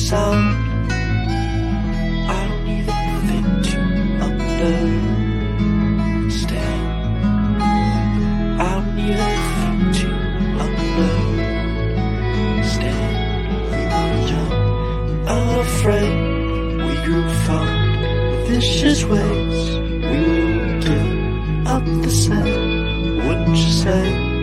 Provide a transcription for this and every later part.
sound. I don't even think to understand. I don't even think to understand. We were young and unafraid. We grew fond of vicious ways. We will give up the same, wouldn't you say?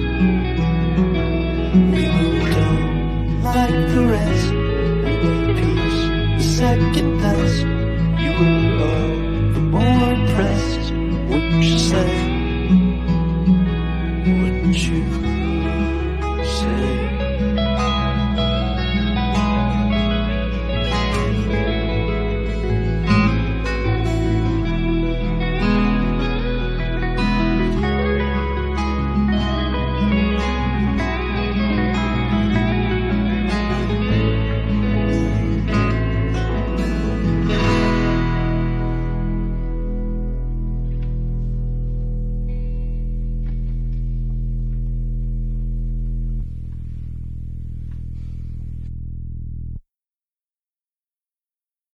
We moved on like the rest. We were peace, the second best. You were all the more impressed.